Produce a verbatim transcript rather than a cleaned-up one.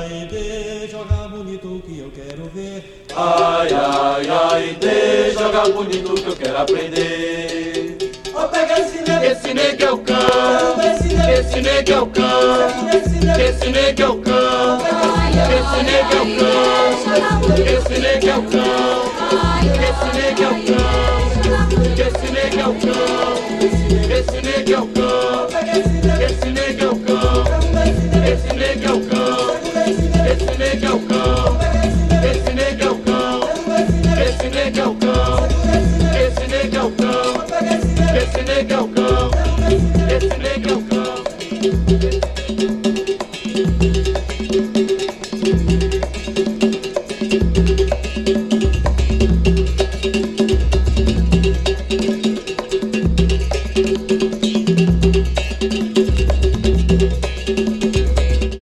ai, de joga bonito que eu quero ver. Ai, ai, ai, de joga bonito que eu quero aprender. Ó, pega esse nego, Esse nego é o cão, esse nego é o cão, esse nego é o cão, esse nego é o cão, esse nego é o cão, esse nego é o cão, esse nego é o cão, esse nego é o cão, esse nego é o cão, esse nego é o cão.